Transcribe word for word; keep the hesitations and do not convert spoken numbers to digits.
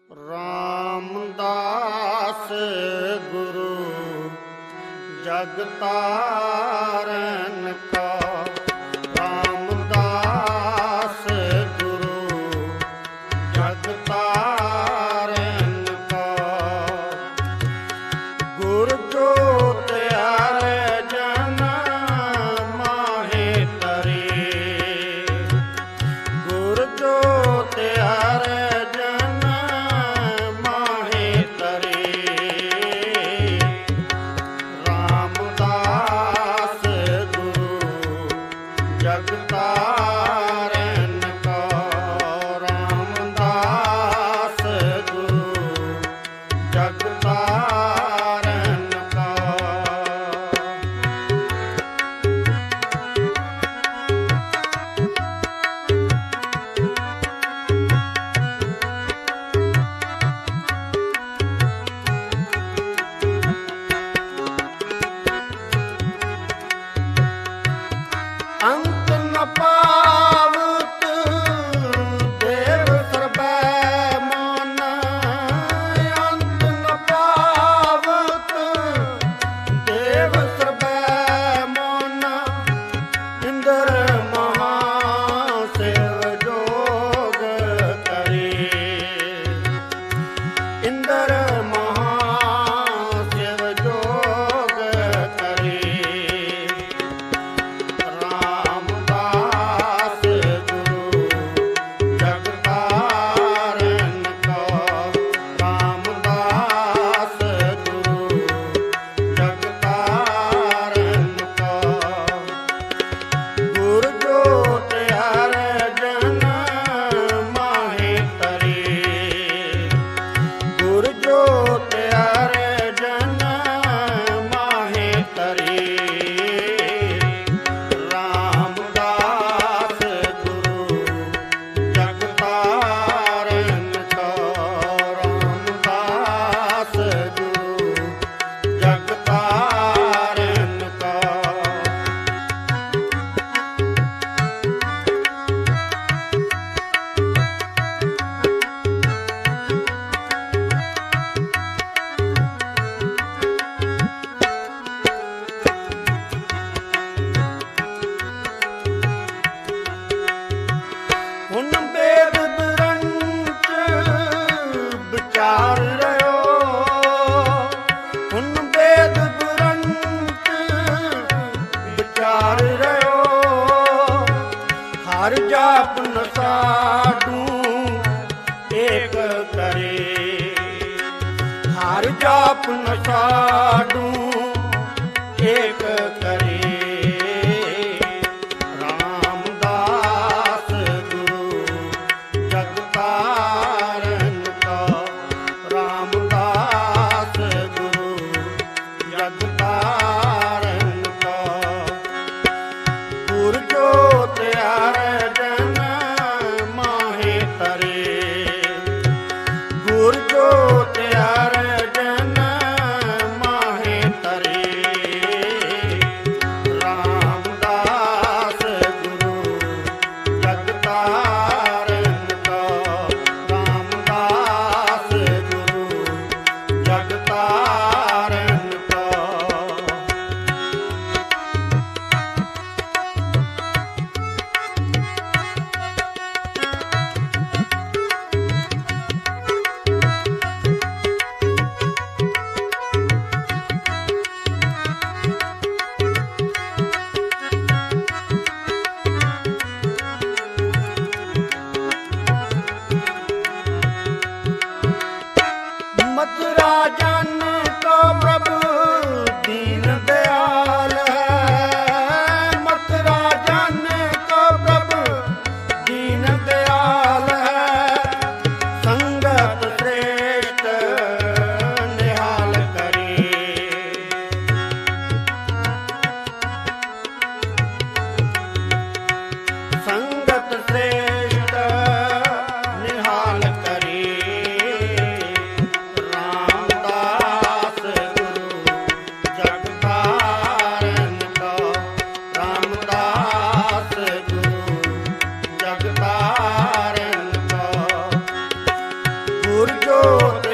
ਰਾਮਦਾਸ ਗੁਰੂ ਜਗ ਤਾਰਨ ਕਾ। ਰਾਮਦਾਸ ਗੁਰੂ ਜਗ ਤਾਰਨ ਕਾ। ਗੁਰ ਜੋਤ ਹਰਿ ਜਨ ਮਾਹੇ ਤਰੇ। ਗੁਰ ਜੋਤ ਹਰਿ ਜਗ ਤਾਰਨ ਕਾ। ਰਾਮਦਾਸ ਗੁਰੂ ਜਗ ਤਾਰਨ ਕਾ। ਅੰਤ ਨ ਪਾਵਤ ਦੇਵ ਸਰਬੈ ਮਨ। ਅੰਤ ਨ ਪਾਵਤ ਦੇਵ ਸਰਬੈ ਮਨ। ਇੰਦਰ ਮਹਾ ਸਿਵ ਜੋਗ ਕਰੇ। ਇੰਦਰ ਮਹਾ ਸਿਵ ਜੋਗ ਕਰੇ। ਹੁਣ ਵੇਦ ਗ੍ਰੰਥ ਵਿਚਾਰ ਰਹਿਓ। ਹੁਣ ਵੇਦ ਗ੍ਰੰਥ ਵਿਚਾਰ ਰਹਿਓ। ਹਰ ਜਾਪ ਨ ਸਾਡੂ ਏਕ ਕਰੇ। ਹਰ ਜਾਪ ਨ ਸਾਡੂ ਏਕ ਕਰੇ। ਗੁਰ ਜੋਤ ਹਰਿ ਜਨ ਮਾਹੇ ਤਰੇ। ਗੁਰ ਜੋਤ ਹਰਿ ਜਨ ਮਾਹੇ जोत